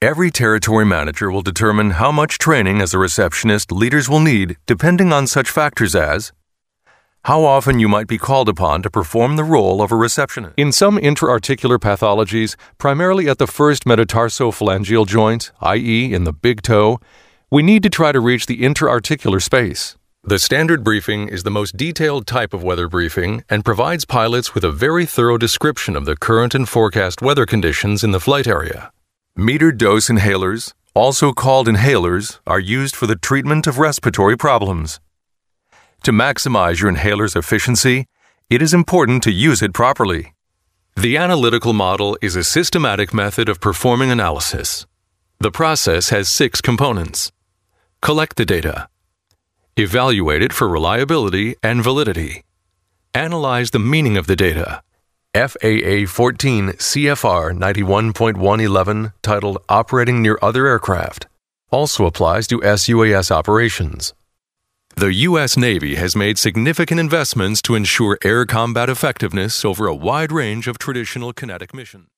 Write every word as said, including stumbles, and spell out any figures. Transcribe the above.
Every territory manager will determine how much training as a receptionist leaders will need depending on such factors as how often you might be called upon to perform the role of a receptionist. In some intra-articular pathologies, primarily at the first metatarsophalangeal joint, that is in the big toe, we need to try to reach the intra-articular space. The standard briefing is the most detailed type of weather briefing and provides pilots with a very thorough description of the current and forecast weather conditions in the flight area. Metered dose inhalers, also called inhalers, are used for the treatment of respiratory problems. To maximize your inhaler's efficiency, it is important to use it properly. The analytical model is a systematic method of performing analysis. The process has six components. Collect the data. Evaluate it for reliability and validity. Analyze the meaning of the data. F A A fourteen C F R ninety-one point one eleven, titled Operating Near Other Aircraft, also applies to S U A S operations. The U S Navy has made significant investments to ensure air combat effectiveness over a wide range of traditional kinetic missions.